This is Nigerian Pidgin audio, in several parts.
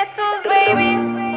Beatles, baby.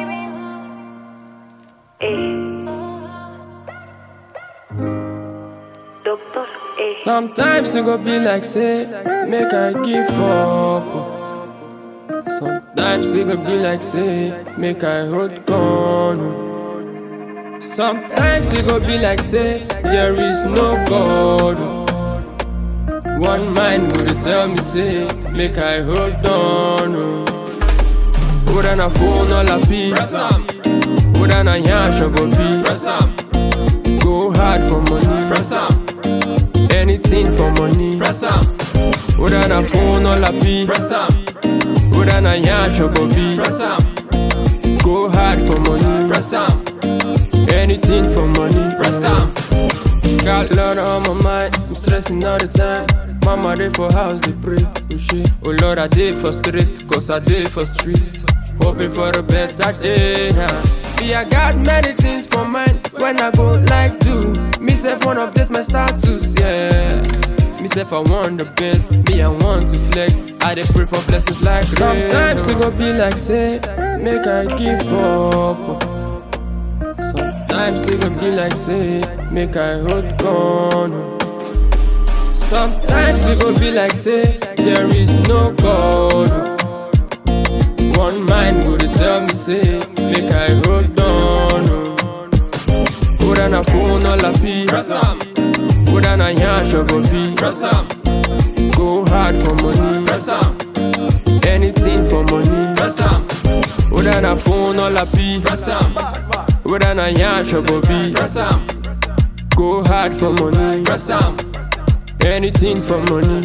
Doctor, Sometimes it go be like say, make I give up. Sometimes it go be like say, make I hold on. Sometimes it go be like say, there is no God. One mind would tell me say, make I hold on. Put on a phone all a piece. Put on a yash of a piece. Go hard for money. Anything for money. Put on a phone all a piece. Put on a yash of a piece. Go hard for money. Anything for money. Got Lord on my mind, I'm stressing all the time. Mama dey for house, they pray, oh shit. Oh Lord, I dey for streets, cause I dey for streets. Hoping for a better day, nah. Me, I got many things for mind when I go like do. Me self wanna update my status, yeah. Me self I want the best, me I want to flex. I dey pray for blessings like rain. Sometimes it go be like say, make I give up. Sometimes it go be like say, make I hold on. Sometimes it go be like say, there is no God. One mind would tell me say, make I hold on. Put on a phone all a piece. Put on a yash of a piece. Go hard for money. Anything for money. Put on a phone all a piece. Put on a yash of a piece. Go hard for money. Anything for money.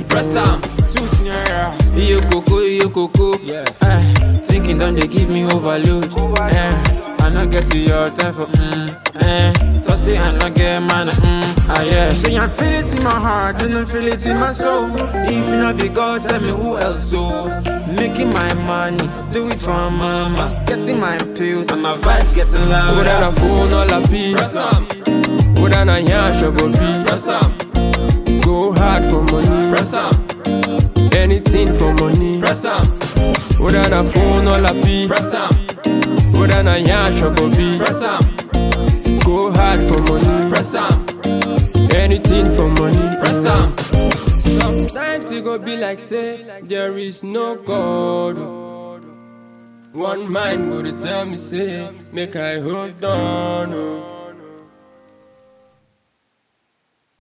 You coco. Thinking don't they give me overload. I not get to your time for so say I not get man. Yeah. Say I feel it in my heart and I feel it in my soul. If you not be God, tell me who else so. Making my money, do it for mama. Getting my pills and my vibes getting louder. Put on a phone all a piece. Put on a yash of a piece. Go hard for money. Anything for money. Put on a phone all a piece. Put on a yash of a piece. Go hard for money. Anything for money. Sometimes it go be like say, there is no God. One mind would tell me say, make I hold on.